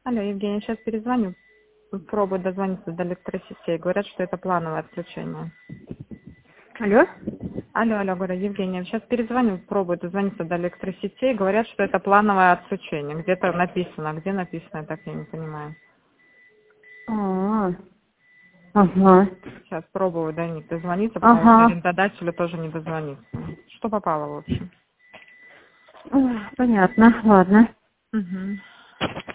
Алло, Евгений, сейчас перезвоню. Пробую дозвониться до электросетей. Говорят, что это плановое отключение. Алло? Алло, говорю, Евгений, сейчас перезвоню, пробую дозвониться до электросетей. Говорят, что это плановое отключение. Где-то написано. Где написано, я так я не понимаю. Ага. Сейчас пробую до них дозвониться, потому что Ага. арендодателю тоже не дозвониться. Что попало, в общем? Понятно, ладно. Угу.